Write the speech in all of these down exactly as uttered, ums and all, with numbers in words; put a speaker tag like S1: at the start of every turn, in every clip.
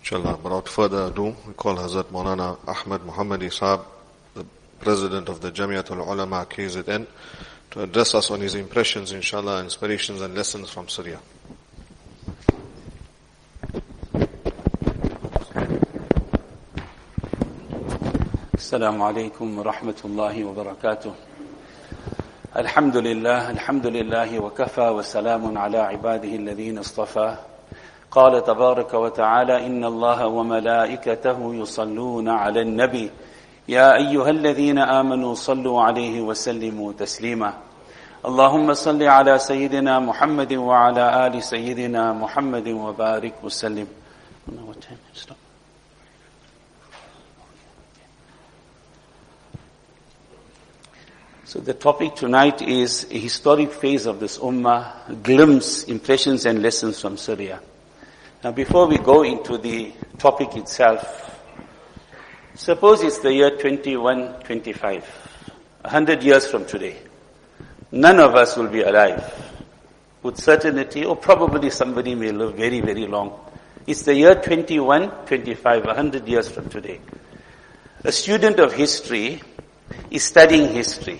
S1: Inshallah, without further ado, we call Hazrat Maulana Ahmad Muhammadi Saab, the President of the Jamiatul Ulama K Z N, to address us on his impressions, inshallah, inspirations and lessons from Syria.
S2: Assalamu alaikum wa rahmatullahi wa barakatuh. Alhamdulillah, alhamdulillah wa kafa wa salamun ala ibadihi alladhina istafa. قال تبارك وتعالى إن الله وملائكته يصلون على النبي يا أيها الذين آمنوا صلوا عليه وسلموا تسليما اللهم صل على سيدنا محمد وعلى آل سيدنا محمد وبارك وسلم. So the topic tonight is a historic phase of this ummah, glimpse, impressions and lessons from Syria. Now before we go into the topic itself, suppose it's the year twenty-one twenty-five, a hundred years from today. None of us will be alive. With certainty, or probably somebody may live very, very long. It's the year twenty-one twenty-five, a hundred years from today. A student of history is studying history.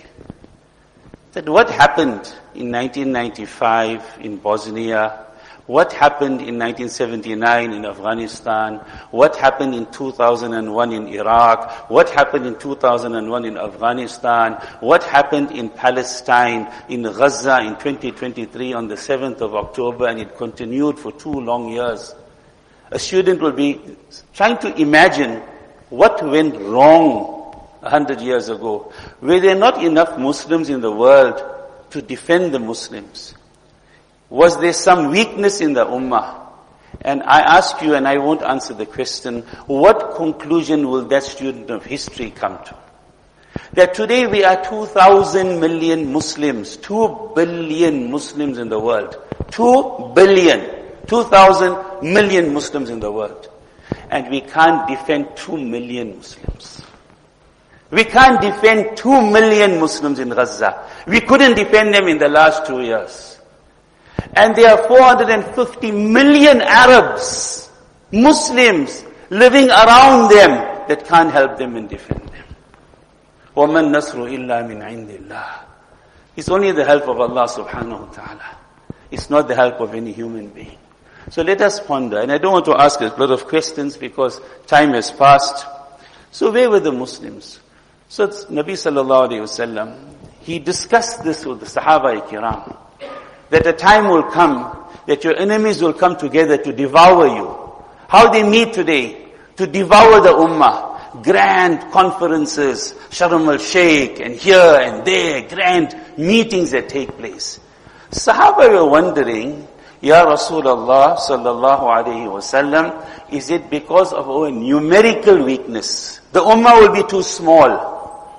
S2: That what happened in nineteen ninety-five in Bosnia, what happened in nineteen seventy-nine in Afghanistan, what happened in two thousand one in Iraq, what happened in two thousand one in Afghanistan, what happened in Palestine, in Gaza in twenty twenty-three on the seventh of October, and it continued for two long years. A student will be trying to imagine what went wrong a hundred years ago. Were there not enough Muslims in the world to defend the Muslims? Was there some weakness in the ummah? And I ask you, and I won't answer the question, what conclusion will that student of history come to? That today we are two thousand million Muslims, two billion Muslims in the world. Two billion, two thousand million Muslims in the world. And we can't defend two million Muslims. We can't defend two million Muslims in Gaza. We couldn't defend them in the last two years. And there are four hundred fifty million Arabs, Muslims, living around them that can't help them and defend them. وَمَا النَّصْرُ إِلَّا مِنْ عِنْدِ اللَّهِ. It's only the help of Allah subhanahu wa ta'ala. It's not the help of any human being. So let us ponder. And I don't want to ask a lot of questions because time has passed. So where were the Muslims? So Nabi sallallahu alayhi wa sallam, he discussed this with the Sahaba-i-Kiram. That a time will come that your enemies will come together to devour you. How they meet today, to devour the ummah. Grand conferences, Sharm el-Sheikh and here and there, grand meetings that take place. Sahaba were wondering, Ya Rasulullah sallallahu alayhi wa sallam, is it because of our numerical weakness? The ummah will be too small.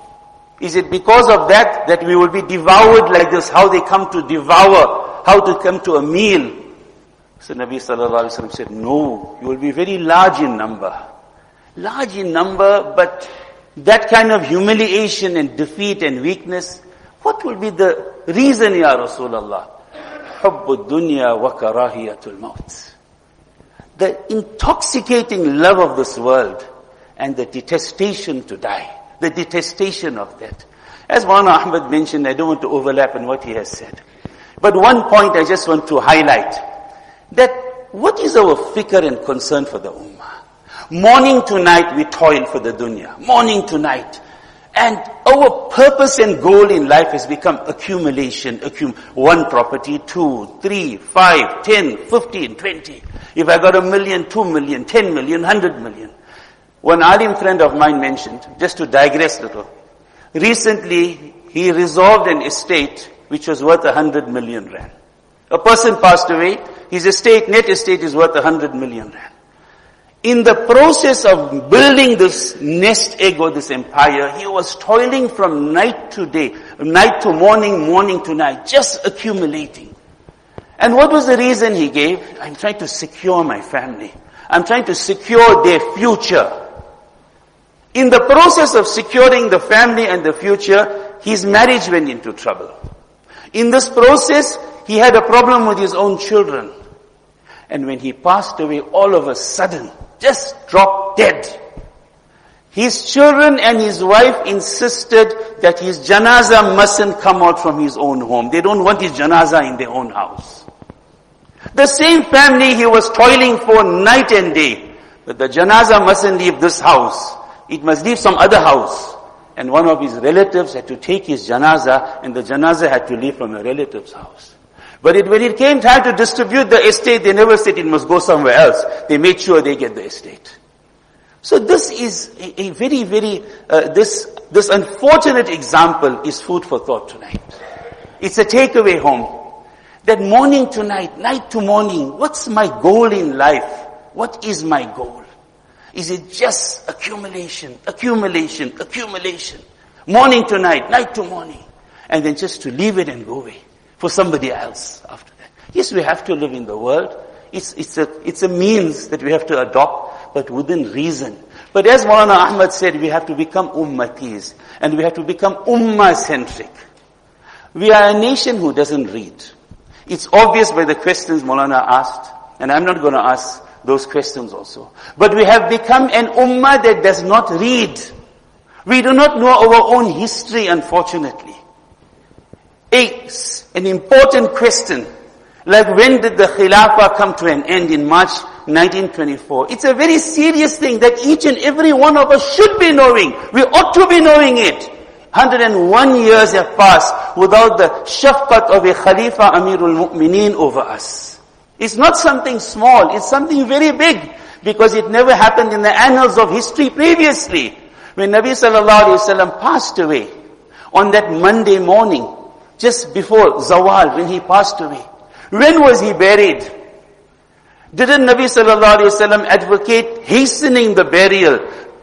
S2: Is it because of that, that we will be devoured like this? How they come to devour, how to come to a meal? So Nabi sallallahu alaihi wasallam said, no, you will be very large in number. Large in number, but that kind of humiliation and defeat and weakness, what will be the reason, Ya Rasulullah? Hubbu dunya wa karahiyatul maut. The intoxicating love of this world and the detestation to die. The detestation of that. As Maulana Ahmad mentioned, I don't want to overlap on what he has said. But one point I just want to highlight. That what is our fikr and concern for the ummah? Morning to night we toil for the dunya. Morning to night. And our purpose and goal in life has become accumulation. Accum- one property, two, three, five, ten, fifteen, twenty. If I got a million, two million, ten million, hundred million. One alim friend of mine mentioned, just to digress a little, recently he resolved an estate which was worth a hundred million rand. A person passed away, his estate, net estate is worth a hundred million rand. In the process of building this nest egg or this empire, he was toiling from night to day, night to morning, morning to night, just accumulating. And what was the reason he gave? I'm trying to secure my family. I'm trying to secure their future. In the process of securing the family and the future, his marriage went into trouble. In this process, he had a problem with his own children. And when he passed away, all of a sudden, just dropped dead. His children and his wife insisted that his janazah mustn't come out from his own home. They don't want his janazah in their own house. The same family he was toiling for night and day. But the janazah mustn't leave this house. It must leave some other house. And one of his relatives had to take his janazah, and the janazah had to leave from a relative's house. But it, when it came time to distribute the estate, they never said it must go somewhere else. They made sure they get the estate. So this is a, a very, very, uh, this, this unfortunate example is food for thought tonight. It's a takeaway home. That morning to night, night to morning, what's my goal in life? What is my goal? Is it just accumulation, accumulation, accumulation? Morning to night, night to morning. And then just to leave it and go away for somebody else after that. Yes, we have to live in the world. It's, it's a, it's a means that we have to adopt, but within reason. But as Maulana Ahmad said, we have to become ummatis, and we have to become ummah-centric. We are a nation who doesn't read. It's obvious by the questions Maulana asked, and I'm not going to ask those questions also. But we have become an ummah that does not read. We do not know our own history, unfortunately. A, an important question, like when did the Khilafah come to an end in March nineteen twenty-four? It's a very serious thing that each and every one of us should be knowing. We ought to be knowing it. one hundred and one years have passed without the shafqat of a Khalifa Amirul Mu'mineen over us. It's not something small, it's something very big, because it never happened in the annals of history previously. When Nabi sallallahu alayhi wasallam passed away, on that Monday morning, just before Zawal, when he passed away, when was he buried? Didn't Nabi sallallahu alayhi wasallam advocate hastening the burial,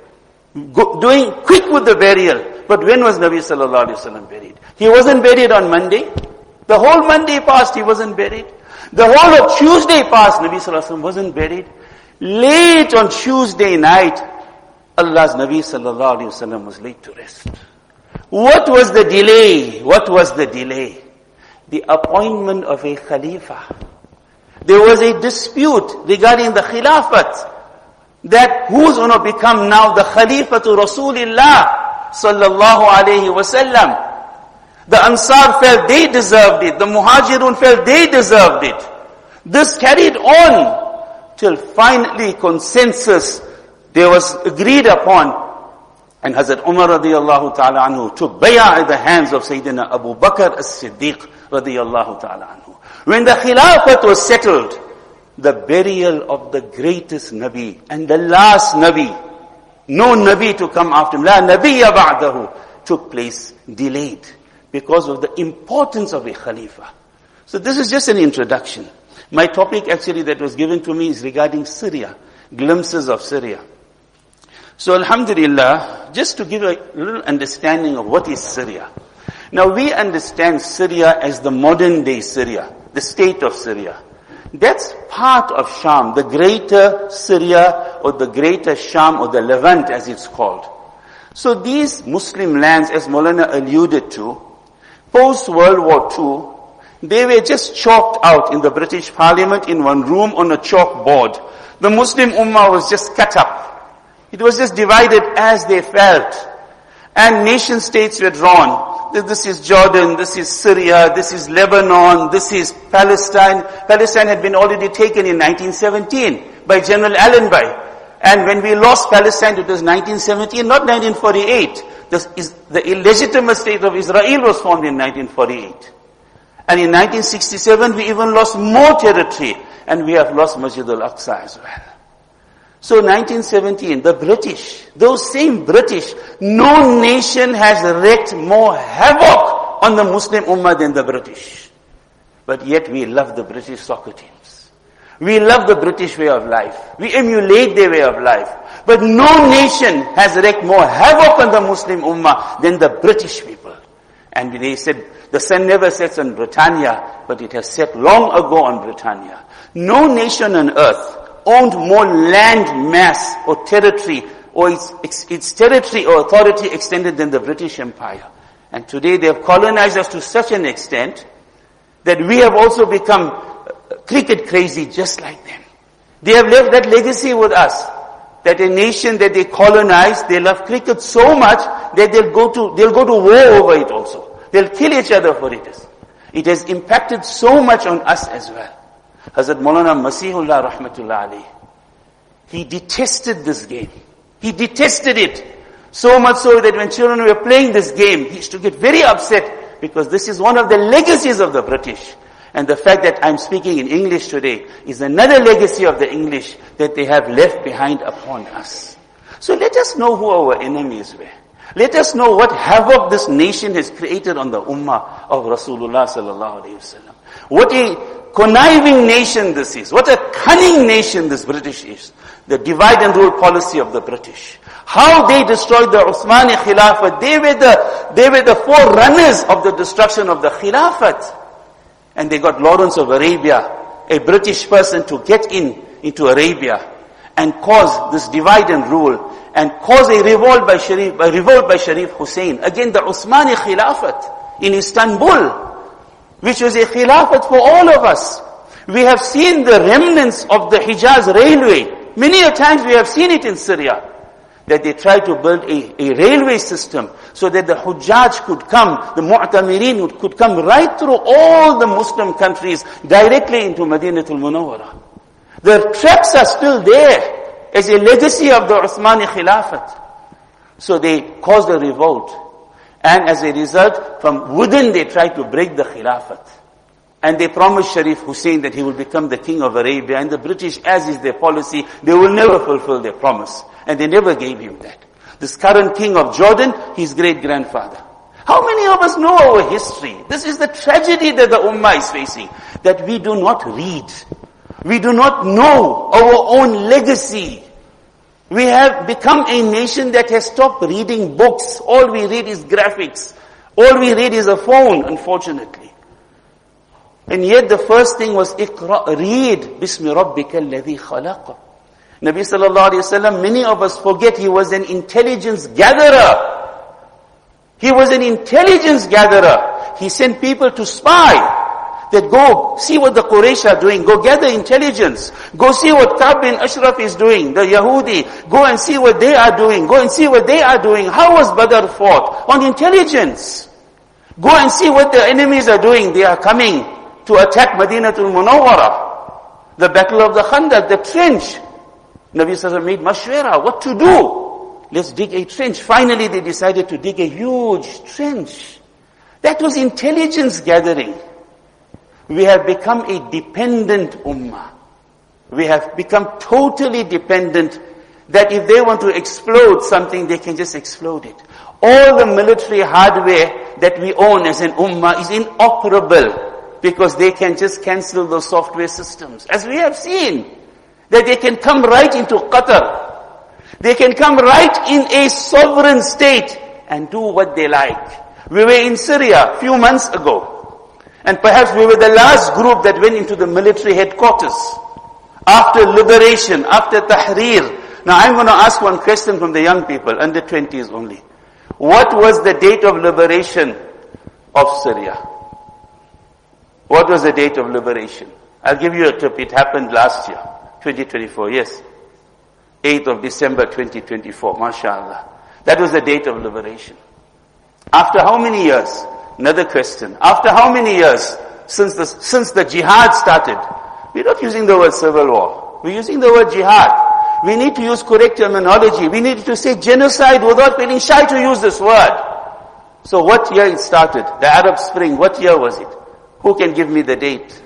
S2: go, doing quick with the burial? But when was Nabi sallallahu alayhi wasallam buried? He wasn't buried on Monday. The whole Monday passed, he wasn't buried. The whole of Tuesday passed, Nabi sallallahu alayhi wasallam wasn't buried. Late on Tuesday night, Allah's Nabi sallallahu alayhi wasallam was laid to rest. What was the delay? What was the delay? The appointment of a Khalifa. There was a dispute regarding the Khilafat, that who's going to become now the Khalifa to Rasulullah sallallahu alayhi wasallam. The Ansar felt they deserved it. The Muhajirun felt they deserved it. This carried on till finally consensus there was agreed upon. And Hazrat Umar radiyallahu ta'ala anhu took bay'ah at the hands of Sayyidina Abu Bakr as-Siddiq radiyallahu ta'ala anhu. When the Khilafat was settled, the burial of the greatest Nabi and the last Nabi, no Nabi to come after him, la Nabiyya ba'dahu, took place delayed because of the importance of a Khalifa. So this is just an introduction. My topic actually that was given to me is regarding Syria, glimpses of Syria. So alhamdulillah, just to give a little understanding of what is Syria. Now we understand Syria as the modern day Syria, the state of Syria. That's part of Sham, the greater Syria or the greater Sham or the Levant as it's called. So these Muslim lands, as Maulana alluded to, post World War Two, they were just chalked out in the British Parliament in one room on a chalkboard. The Muslim Ummah was just cut up. It was just divided as they felt. And nation states were drawn. This is Jordan, this is Syria, this is Lebanon, this is Palestine. Palestine had been already taken in nineteen seventeen by General Allenby. And when we lost Palestine, it was nineteen seventeen, not nineteen forty-eight. The, is, the illegitimate state of Israel was formed in nineteen forty-eight. And in nineteen sixty-seven, we even lost more territory. And we have lost Masjid al-Aqsa as well. So nineteen seventeen, the British, those same British, no nation has wreaked more havoc on the Muslim Ummah than the British. But yet we love the British soccer teams. We love the British way of life. We emulate their way of life. But no nation has wreaked more havoc on the Muslim Ummah than the British people. And they said, the sun never sets on Britannia, but it has set long ago on Britannia. No nation on earth owned more land mass or territory, or its, its territory or authority extended than the British Empire. And today they have colonized us to such an extent that we have also become cricket crazy just like them. They have left that legacy with us. that a nation that they colonize, they love cricket so much that they'll go to, they'll go to war over it also. They'll kill each other for it. It has impacted so much on us as well. Hazrat Maulana Masihullah Rahmatullah alayhi, he detested this game. He detested it. So much so that when children were playing this game, he used to get very upset because this is one of the legacies of the British. And the fact that I'm speaking in English today is another legacy of the English that they have left behind upon us. So let us know who our enemies were. Let us know what havoc this nation has created on the ummah of Rasulullah sallallahu alayhi wasallam. What a conniving nation this is. What a cunning nation this British is. The divide and rule policy of the British. How they destroyed the Uthmani Khilafat. They were the, they were the forerunners of the destruction of the Khilafat. And they got Lawrence of Arabia, a British person, to get in into Arabia and cause this divide and rule and cause a revolt by Sharif, a revolt by Sharif Hussein against the Uthmani Khilafat in Istanbul, which was a Khilafat for all of us. We have seen the remnants of the Hijaz railway. Many a times we have seen it in Syria, that they tried to build a, a railway system so that the Hujjaj could come, the Mu'tamirin could come right through all the Muslim countries directly into Madinatul Munawwara. The tracks are still there as a legacy of the Uthmani Khilafat. So they caused a revolt. And as a result, from within they tried to break the Khilafat. And they promised Sharif Hussein that he will become the king of Arabia. And the British, as is their policy, they will never fulfill their promise. And they never gave him that. This current king of Jordan, his great-grandfather. How many of us know our history? This is the tragedy that the Ummah is facing. That we do not read. We do not know our own legacy. We have become a nation that has stopped reading books. All we read is graphics. All we read is a phone, unfortunately. And yet the first thing was, Iqra, read, Bismi Rabbika alladhi khalaqa. Nabi sallallahu alayhi wa sallam, many of us forget he was an intelligence gatherer. He was an intelligence gatherer. He sent people to spy. That go see what the Quraysh are doing. Go gather intelligence. Go see what Ka'b bin Ashraf is doing, the Yahudi. Go and see what they are doing. Go and see what they are doing. How was Badr fought? On intelligence. Go and see what the enemies are doing. They are coming to attack Madinatul Munawwara. The battle of the Khandaq, the trench. Nabi Sallallahu Alaihi Wasallam made mashwara, what to do? Let's dig a trench. Finally they decided to dig a huge trench. That was intelligence gathering. We have become a dependent ummah. We have become totally dependent that if they want to explode something, they can just explode it. All the military hardware that we own as an ummah is inoperable because they can just cancel those software systems. As we have seen, that they can come right into Qatar. They can come right in a sovereign state and do what they like. We were in Syria a few months ago. And perhaps we were the last group that went into the military headquarters. After liberation, after Tahrir. Now I'm going to ask one question from the young people, under twenties only. What was the date of liberation of Syria? What was the date of liberation? I'll give you a tip. It happened last year, twenty twenty-four, yes. eighth of December twenty twenty-four, mashallah. That was the date of liberation. After how many years? Another question. After how many years since the, since the jihad started? We're not using the word civil war. We're using the word jihad. We need to use correct terminology. We need to say genocide without feeling shy to use this word. So what year it started? The Arab Spring, what year was it? Who can give me the date?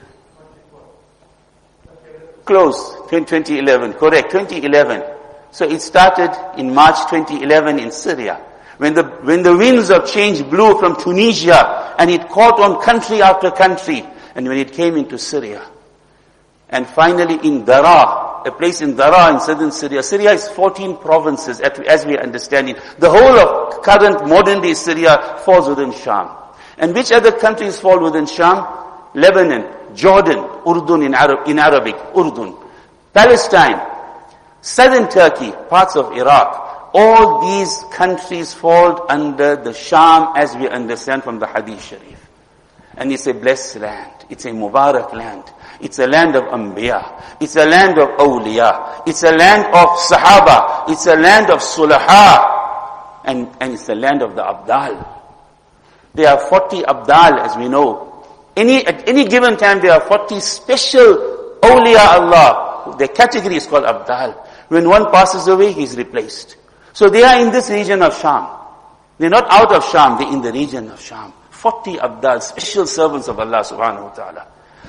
S2: Close. twenty eleven. Correct. twenty eleven. So it started in March twenty eleven in Syria. When the, when the winds of change blew from Tunisia and it caught on country after country, and when it came into Syria. And finally in Daraa, a place in Daraa in southern Syria. Syria is fourteen provinces as we understand it. The whole of current modern day Syria falls within Sham. And which other countries fall within Sham? Lebanon, Jordan, Urdun in, Arab, in Arabic, Urdun. Palestine, southern Turkey, parts of Iraq. All these countries fall under the Sham as we understand from the Hadith Sharif. And it's a blessed land. It's a Mubarak land. It's a land of Anbiya. It's a land of Awliya. It's a land of Sahaba. It's a land of Sulaha. And, and it's the land of the Abdal. There are forty Abdal, as we know. Any, at any given time, there are forty special Awliya Allah. Their category is called Abdal. When one passes away, he is replaced. So they are in this region of Sham. They're not out of Sham, they're in the region of Sham. forty Abdal, special servants of Allah subhanahu wa ta'ala.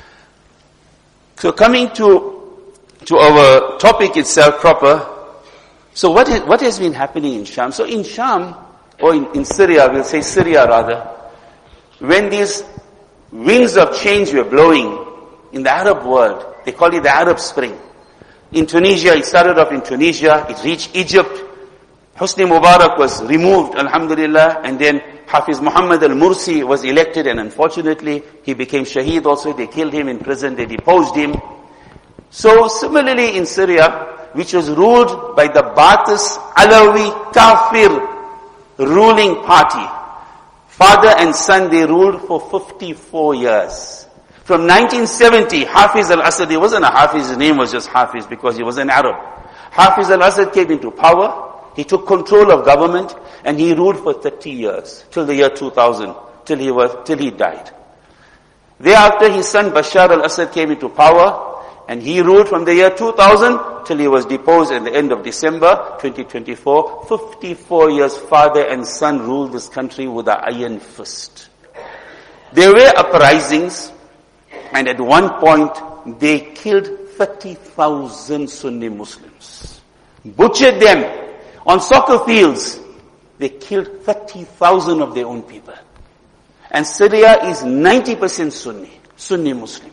S2: So coming to, to our topic itself proper, so what, is, what has been happening in Sham? So in Sham, or in, in Syria, we'll say Syria rather, when these winds of change were blowing in the Arab world, they call it the Arab Spring. In Tunisia, it started off in Tunisia, it reached Egypt. Hosni Mubarak was removed, alhamdulillah, and then Hafiz Muhammad al-Mursi was elected, and unfortunately, he became shaheed also. They killed him in prison, they deposed him. So similarly in Syria, which was ruled by the Ba'athist Alawi Kafir ruling party, father and son, they ruled for fifty-four years. From nineteen seventy, Hafiz al-Assad, he wasn't a Hafiz, his name was just Hafiz because he was an Arab. Hafiz al-Assad came into power. He took control of government and he ruled for thirty years, till the year two thousand, till he was, till he died. Thereafter his son Bashar al-Assad came into power and he ruled from the year two thousand till he was deposed at the end of December twenty twenty-four. fifty-four years father and son ruled this country with an iron fist. There were uprisings and at one point they killed thirty thousand Sunni Muslims. Butchered them. On soccer fields, they killed thirty thousand of their own people. And Syria is ninety percent Sunni, Sunni Muslim.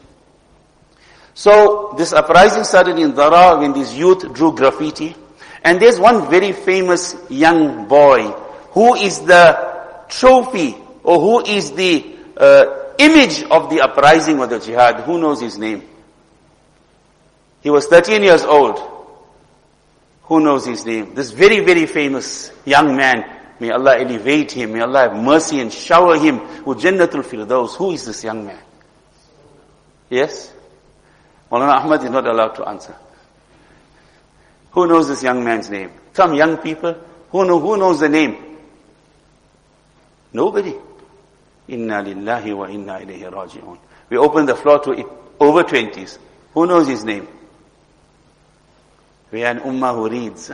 S2: So this uprising started in Dara when these youth drew graffiti. And there's one very famous young boy who is the trophy or who is the uh, image of the uprising or the jihad. Who knows his name? He was thirteen years old. Who knows his name? This very, very famous young man. May Allah elevate him. May Allah have mercy and shower him with Jannatul Firdaus. Who is this young man? Yes? Maulana Ahmad is not allowed to answer. Who knows this young man's name? Come, young people. Who know, who knows the name? Nobody. Inna lillahi wa inna ilayhi raji'un. We open the floor to over twenties. Who knows his name? We are an ummah who reads.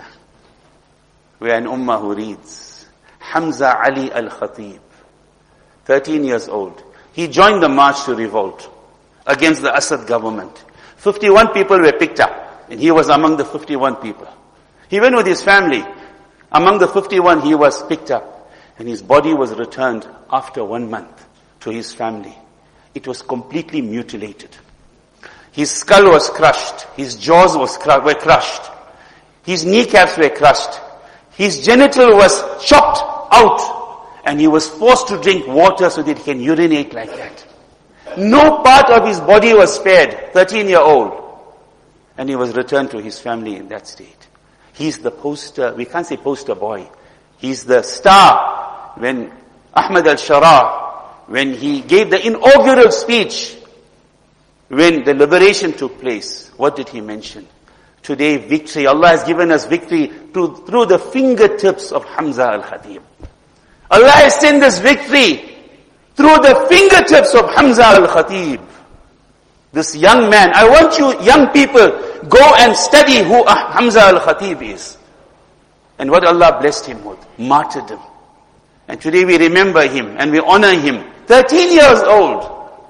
S2: We are an ummah who reads. Hamza Ali al-Khatib. thirteen years old. He joined the march to revolt against the Assad government. fifty-one people were picked up. And he was among the fifty-one people. He went with his family. Among the fifty-one, he was picked up. And his body was returned after one month to his family. It was completely mutilated. His skull was crushed. His jaws was cru- were crushed. His kneecaps were crushed. His genital was chopped out. And he was forced to drink water so that he can urinate like that. No part of his body was spared. thirteen year old. And he was returned to his family in that state. He's the poster, we can't say poster boy. He's the star. When Ahmad al-Shara, when he gave the inaugural speech, when the liberation took place, what did he mention? Today, victory. Allah has given us victory through, through the fingertips of Hamza al-Khatib. Allah has sent us victory through the fingertips of Hamza al-Khatib. This young man, I want you young people, go and study who Hamza al-Khatib is. And what Allah blessed him with. Martyrdom. And today we remember him and we honor him. thirteen years old.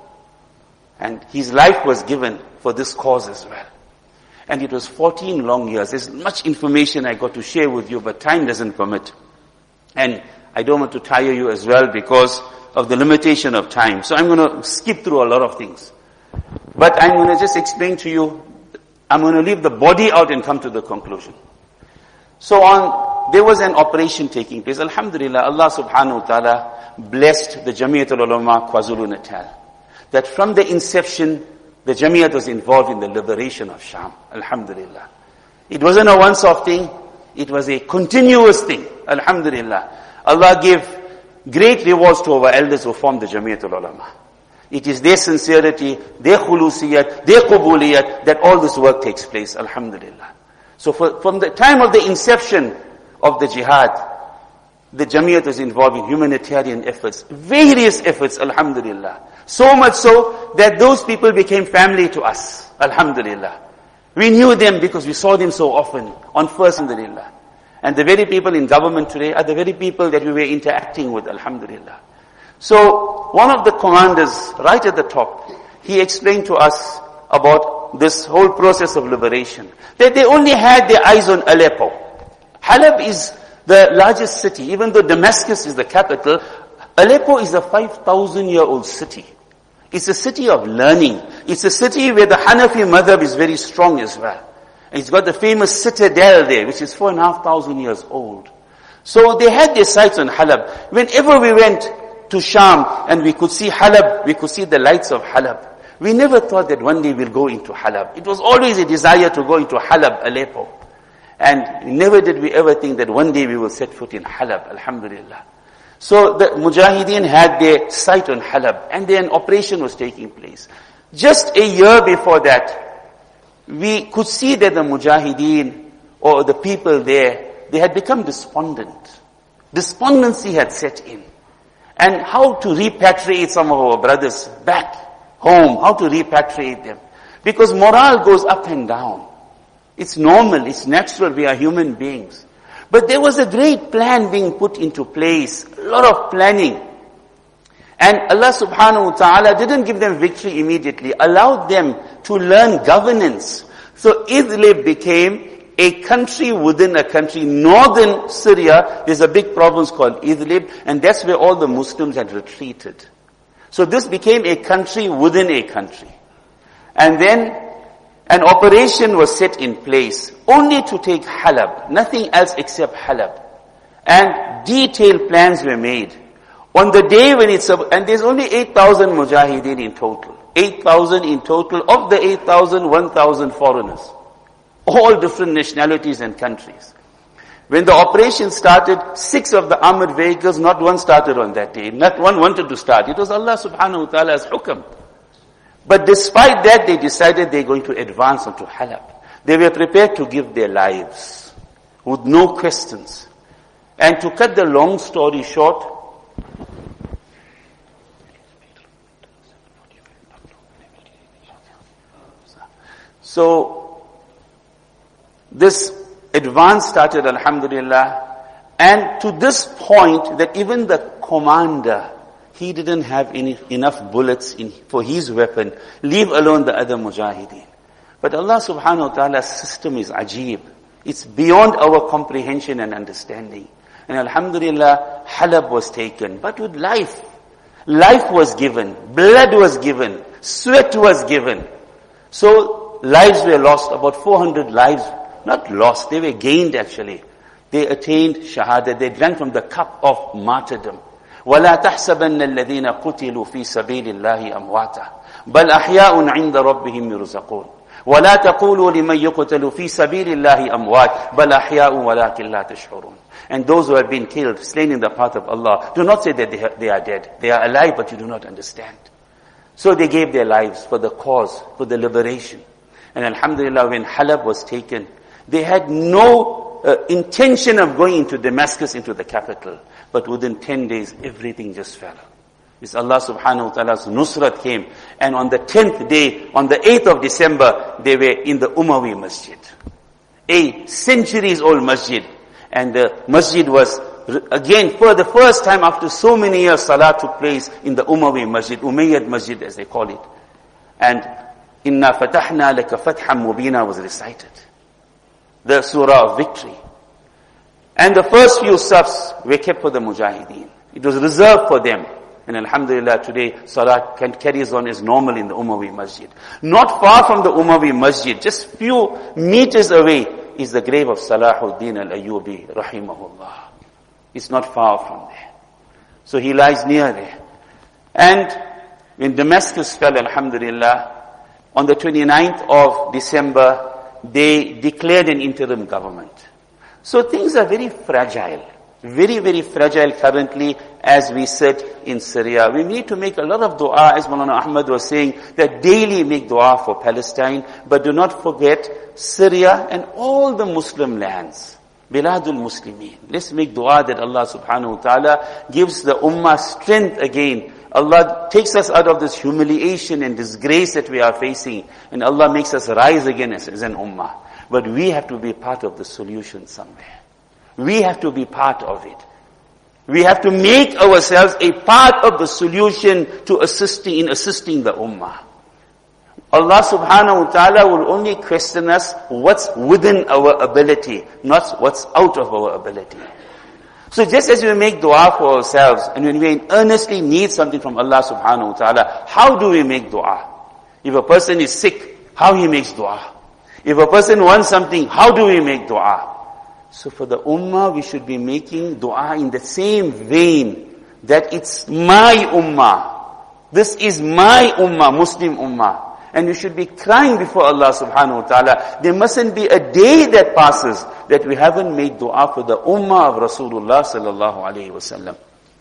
S2: And his life was given for this cause as well. And it was fourteen long years. There's much information I got to share with you, but time doesn't permit. And I don't want to tire you as well because of the limitation of time. So I'm going to skip through a lot of things. But I'm going to just explain to you, I'm going to leave the body out and come to the conclusion. So on, there was an operation taking place. Alhamdulillah, Allah subhanahu wa ta'ala blessed the Jamiatul Ulama KwaZulu-Natal. That from the inception, the Jamiat was involved in the liberation of Sham. Alhamdulillah. It wasn't a once-off thing. It was a continuous thing. Alhamdulillah. Allah gave great rewards to our elders who formed the Jamiatul Ulama. It is their sincerity, their khulusiyat, their qubuliyat, that all this work takes place, alhamdulillah. So for, from the time of the inception of the jihad, the Jamiyat was involved in humanitarian efforts, various efforts, alhamdulillah. So much so that those people became family to us, alhamdulillah. We knew them because we saw them so often on first, alhamdulillah. And the very people in government today are the very people that we were interacting with, alhamdulillah. So, one of the commanders, right at the top, he explained to us about this whole process of liberation. That they only had their eyes on Aleppo. Halab is the largest city, even though Damascus is the capital. Aleppo is a five thousand year old city. It's a city of learning. It's a city where the Hanafi madhab is very strong as well. And it's got the famous citadel there, which is four and a half thousand years old. So they had their sights on Halab. Whenever we went to Sham and we could see Halab, we could see the lights of Halab. We never thought that one day we'll go into Halab. It was always a desire to go into Halab, Aleppo. And never did we ever think that one day we will set foot in Halab, alhamdulillah. So the Mujahideen had their sight on Halab and then an operation was taking place. Just a year before that, we could see that the Mujahideen or the people there, they had become despondent. Despondency had set in. And how to repatriate some of our brothers back home, how to repatriate them. Because morale goes up and down. It's normal, it's natural, we are human beings. But there was a great plan being put into place, a lot of planning. And Allah subhanahu wa ta'ala didn't give them victory immediately, allowed them to learn governance. So Idlib became a country within a country. Northern Syria, there's a big province called Idlib, and that's where all the Muslims had retreated. So this became a country within a country. And then an operation was set in place only to take Halab, nothing else except Halab. And detailed plans were made. On the day when it's, and there's only eight thousand Mujahideen in total. eight thousand in total. Of the eight thousand, one thousand foreigners. All different nationalities and countries. When the operation started, six of the armored vehicles, not one started on that day. Not one wanted to start. It was Allah subhanahu wa ta'ala's hukam. But despite that, they decided they're going to advance onto Halab. They were prepared to give their lives with no questions. And to cut the long story short, so this advance started, alhamdulillah, and to this point that even the commander, he didn't have any, enough bullets in, for his weapon, leave alone the other mujahideen. But Allah subhanahu wa ta'ala's system is ajib. It's beyond our comprehension and understanding. And alhamdulillah, Halab was taken, but with life. Life was given, blood was given, sweat was given. So lives were lost, about four hundred lives, not lost, they were gained actually. They attained shahada, they drank from the cup of martyrdom. وَلَا تَحْسَبَنَّ الَّذِينَ قُتِلُوا فِي سَبِيلِ اللَّهِ أَمْوَاتًا بَلْ أَحْيَاءٌ عِنْدَ رَبِّهِمْ يُرْزَقُونَ وَلَا تَقُولُوا لِمَنْ يُقْتَلُ فِي سَبِيلِ اللَّهِ أَمْوَاتًا بَلْ أَحْيَاءٌ وَلَكِنْ لَا تَشْعُرُونَ. And those who have been killed, slain in the path of Allah, do not say that they, they are dead. They are alive, but you do not understand. So they gave their lives for the cause, for the liberation. And alhamdulillah, when Halab was taken, they had no uh, intention of going into Damascus, into the capital. But within ten days, everything just fell. It's Allah subhanahu wa ta'ala's nusrat came. And on the tenth day, on the eighth of December, they were in the Umayyad Masjid. A centuries old masjid. And the masjid was, again, for the first time after so many years, salah took place in the Umayyad Masjid, Umayyad Masjid as they call it. And Inna fatahna laka fatham mubina was recited. The surah of victory. And the first few safs were kept for the mujahideen. It was reserved for them. And alhamdulillah, today salah can, carries on as normal in the Umayyad Masjid. Not far from the Umayyad Masjid, just few meters away, is the grave of Salahuddin al-Ayyubi, rahimahullah. It's not far from there. So he lies near there. And when Damascus fell, alhamdulillah, on the twenty-ninth of December, they declared an interim government. So things are very fragile. Very, very fragile currently as we sit in Syria. We need to make a lot of dua, as Maulana Ahmad was saying, that daily make dua for Palestine, but do not forget Syria and all the Muslim lands. Biladul Muslimin. Let's make dua that Allah subhanahu wa ta'ala gives the ummah strength again. Allah takes us out of this humiliation and disgrace that we are facing, and Allah makes us rise again as, as an ummah. But we have to be part of the solution somewhere. We have to be part of it. We have to make ourselves a part of the solution to assisting, in assisting the ummah. Allah subhanahu wa ta'ala will only question us what's within our ability, not what's out of our ability. So just as we make dua for ourselves, and when we earnestly need something from Allah subhanahu wa ta'ala, how do we make dua? If a person is sick, how he makes dua? If a person wants something, how do we make dua? So for the ummah, we should be making dua in the same vein, that it's my ummah. This is my ummah, Muslim ummah. And we should be crying before Allah subhanahu wa ta'ala. There mustn't be a day that passes that we haven't made dua for the ummah of Rasulullah sallallahu alayhi wa sallam.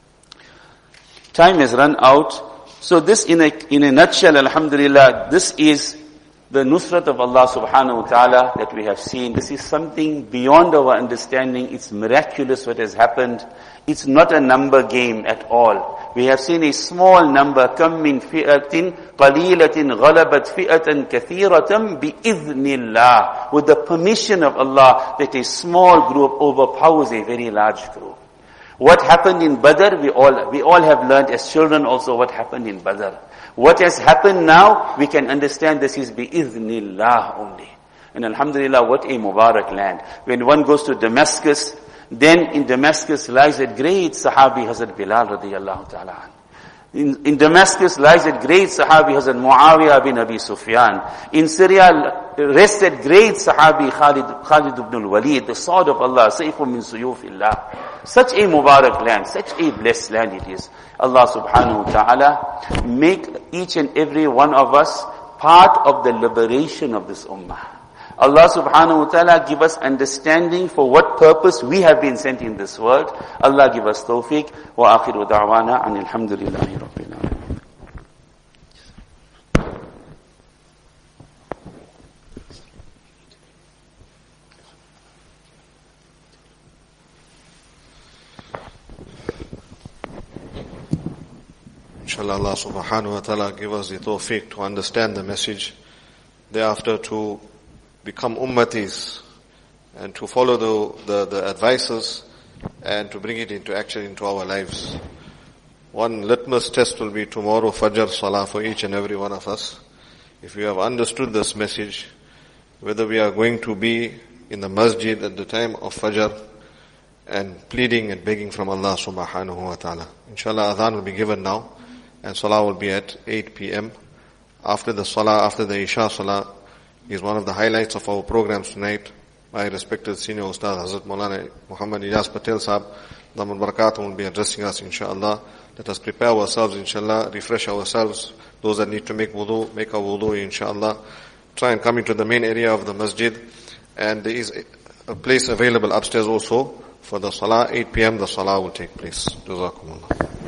S2: Time has run out. So this in a, in a nutshell, alhamdulillah, this is the nusrat of Allah subhanahu wa ta'ala that we have seen. This is something beyond our understanding. It's miraculous what has happened. It's not a number game at all. We have seen a small number, كَم مِّن فِئَةٍ قَلِيلَةٍ غَلَبَتْ فِئَةً كَثِيرَةً بِإِذْنِ اللَّهِ. With the permission of Allah, that a small group overpowers a very large group. What happened in Badr, we all, we all have learned as children also what happened in Badr. What has happened now, we can understand this is bi-idhnillah only. And alhamdulillah, what a Mubarak land. When one goes to Damascus, then in Damascus lies a great Sahabi, Hazrat Bilal radiyallahu ta'ala. In, in Damascus lies a great Sahabi, Hazrat Muawiyah bin Abi Sufyan. In Syria rested great Sahabi, Khalid, Khalid ibn al-Walid, the sword of Allah, Sayfun min Suyufillah. Such a Mubarak land, such a blessed land it is. Allah subhanahu wa ta'ala make each and every one of us part of the liberation of this ummah. Allah subhanahu wa ta'ala give us understanding for what purpose we have been sent in this world. Allah give us tawfiq. Wa akhiru da'wana anil hamdulillahi rabbil alamin.
S1: Inshallah, Allah subhanahu wa ta'ala give us the tawfiq to understand the message, thereafter to become ummatis, and to follow the, the, the advices, and to bring it into action into our lives. One litmus test will be tomorrow, Fajr Salah for each and every one of us. If we have understood this message, whether we are going to be in the masjid at the time of Fajr, and pleading and begging from Allah subhanahu wa ta'ala. Inshallah, adhan will be given now, and Salah will be at eight p.m. After the Salah, after the Isha Salah, is one of the highlights of our programs tonight. My respected senior Ustad Hazrat Maulana Muhammad Ilyas Patel Sahab, Daman Barakatum, will be addressing us inshallah. Let us prepare ourselves inshallah, refresh ourselves. Those that need to make wudu, make a wudu inshallah. Try and come into the main area of the masjid. And there is a place available upstairs also for the Salah. eight p.m. the Salah will take place. Jazakumullah.